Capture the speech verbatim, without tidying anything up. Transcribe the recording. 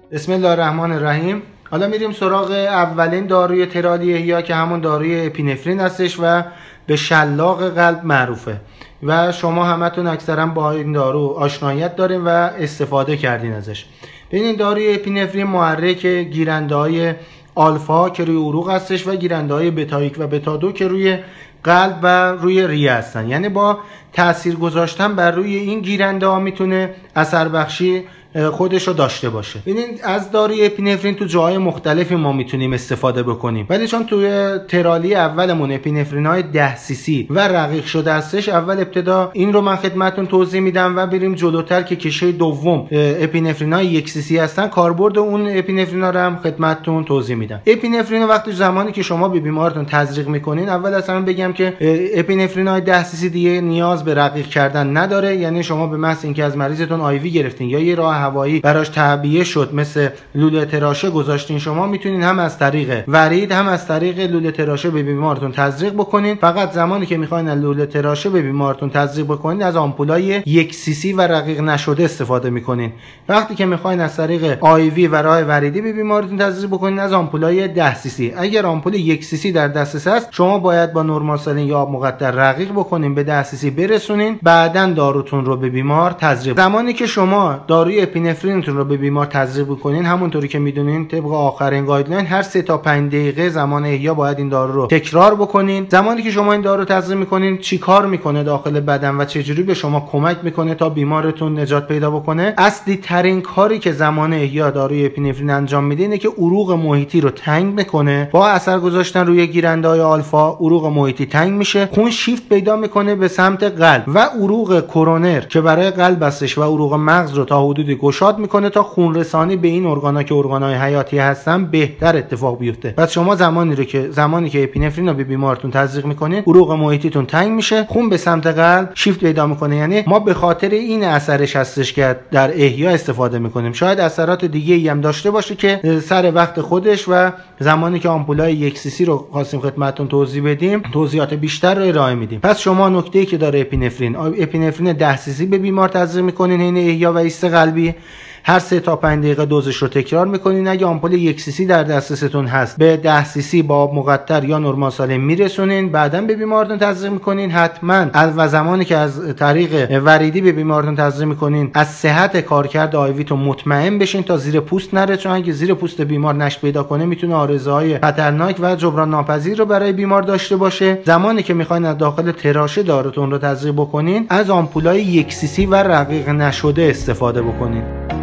بسم الله الرحمن الرحیم. حالا میریم سراغ اولین داروی ترالی احیا که همون داروی اپینفرین هستش و به شلاق قلب معروفه و شما همتون اکثرا با این دارو آشنایت دارین و استفاده کردین ازش. ببینید داروی اپینفرین محرک گیرنده‌های آلفا که روی عروق هستش و گیرنده‌های بتا یک و بتا دو که روی قلب و روی ریه هستن، یعنی با تأثیر گذاشتن بر روی این گیرنده ها میتونه اثر بخشی خودش رو داشته باشه. ببینید از داروی اپینفرین تو جاهای مختلفی ما میتونیم استفاده بکنیم، ولی چون توی ترالی اولمون اپینفرین های ده سی سی و رقیق شده هستش، اول ابتدا این رو من خدمتتون توضیح میدم و بریم جلوتر که کشه دوم اپینفرین های یک سی سی هستن، کاربرد اون اپینفرین ها رو هم خدمتتون توضیح میدم. اپینفرین وقتی زمانی که شما به بیمارتون تزریق میکنین، اول اصلا بگم که اپینفرین های ده سی سی دیگه نیاز به رقیق کردن نداره، یعنی شما به محض اینکه از مریضتون آی وی گرفتین یا یه راه هوایی براش تعبیه شد مثل لوله تراشه گذاشتین، شما میتونین هم از طریق ورید هم از طریق لوله تراشه به بیمارتون تزریق بکنین. فقط زمانی که میخواین از لوله تراشه به بیمارتون تزریق بکنین از آمپولای یک سی سی و رقیق نشده استفاده میکنین. وقتی که میخواین از طریق آی وی و راه وریدی به بیمارتون تزریق بکنین از آمپولای ده سی سی. اگر آمپول یک سی سی در دسترس هست، شما باید با نورمال سالین یا آب مقطر رقیق بکنین، به ده سی سی برسونین، بعداً داروتون رو به بیمار تزریق. زمانی که شما داروی اپینفرینتون رو به بیمار تزریق بکنین، همونطوری که میدونین طبق آخرین گایدلاین هر سه تا پنج دقیقه زمان احیا باید این دارو رو تکرار بکنین. زمانی که شما این دارو رو تزریق میکنین چیکار میکنه داخل بدن و چجوری به شما کمک میکنه تا بیمارتون نجات پیدا بکنه؟ اصلی ترین کاری که زمان احیا داروی اپینفرین انجام میده اینه که عروق محیطی رو تنگ میکنه. با اثر گذاشتن روی گیرنده‌های آلفا عروق محیطی تنگ میشه، خون شیفت پیدا میکنه به سمت قلب و عروق کرونر که برای قلب هستش و عروق مغز رو تا حدودی گشاد میکنه تا خون رسانی به این ارگانا که ارگانهای حیاتی هستن بهتر اتفاق بیفته. پس شما زمانی رو که زمانی که اپینفرین رو به بیمارتون تزریق میکنین، عروق محیطیتون تنگ میشه، خون به سمت قلب شیفت پیدا میکنه. یعنی ما به خاطر این اثرش هستش که در احیا استفاده میکنیم. شاید اثرات دیگه ای هم داشته باشه که سر وقت خودش و زمانی که آمپولای یک سی سی رو خواستیم خدمتتون توضیح بدیم توضیحات بیشتر رو ارائه میدیم. پس شما نکته‌ای که داره اپینفرین اپینفرین ده سی سی به بیمار تزریق میکنین حین احیا و ایست قلبی، هر سه تا پنج دقیقه دوزش رو تکرار میکنین. اگه آمپول یک سی سی در دسترستون هست، به ده سی سی با آب مقطر یا نورمال سالین میرسونین، بعداً به بیمارتون تزریق میکنین. حتما از و زمانی که از طریق وریدی به بیمارتون تزریق میکنین از صحت کارکرد آی وی تون مطمئن بشین تا زیر پوست نره، چون اگه زیر پوست بیمار نشت پیدا کنه میتونه عارضه‌های خطرناک و جبران ناپذیر رو برای بیمار داشته باشه. زمانی که میخواین از داخل تراشه داروتون رو تزریق بکنین از آمپولای یک سی سی و رقیق نشده استفاده بکنین.